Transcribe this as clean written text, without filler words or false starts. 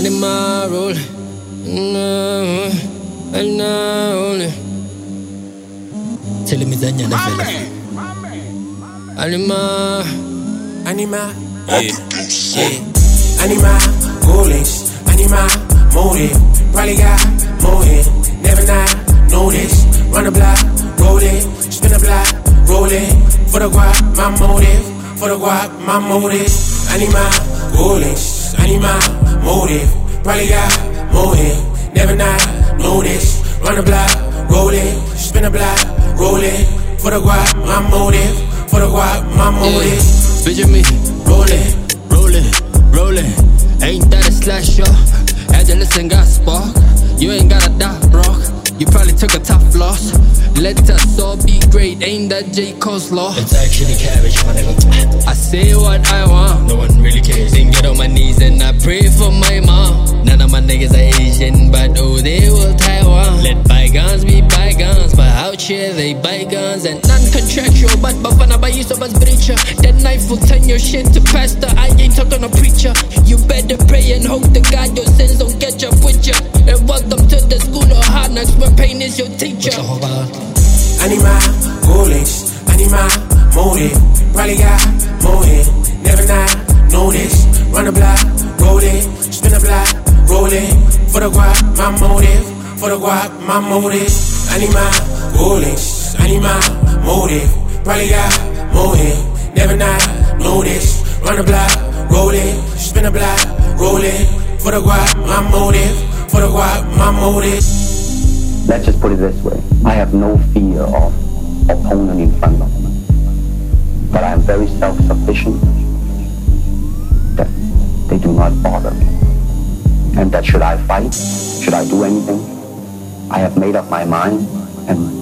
Animal rolling, rolling. Tell me that you're not Animal, Animal, ghoulish, animal, motive. Probably got motive, never not notice. Run the block, roll it, spin the block, roll it. For the guap, my motive, for the guap, my motive. Animal, ghoulish, animal, motive. Probably got motive, never not notice. Run the block, roll it, spin the block, roll it. For the guap, my motive, for the guap, my motive. Picture me, rolling, ain't that a slasher? Adolescent got spark, you ain't got a dot rock. You probably took a tough loss. Let us all be great, ain't that J. Cole's law? It's actually cabbage, my nigga. I say what I want, No one really cares. then get on my knees and I pray for my mom. None of my niggas are Asian, but oh, they will Taiwan. Let bygones be bygones, but out here they buy guns and non-contractual. But Bafana by you so much breacher. That knife will turn your shit to pastor. I ain't talking a preacher. You better pray and hope to God your sins don't catch up with you. And welcome to the school of hard knocks where pain is your teacher. Animal, ghoulish, animal, motive. Probably got motive, never not notice. Run the block, roll it, spin the block, roll it. For the guap, my motive, for the guap, my motive. Animal, ghoulish, animal, motive. Probably got motive, never not notice. Run the block, roll it, spin the block, roll it. For the guap, my motive, for the guap, my motive. Let's just put it this way. I have no fear of opponent in front of me. But I am very self-sufficient that they do not bother me. And that should I fight, should I do anything, I have made up my mind and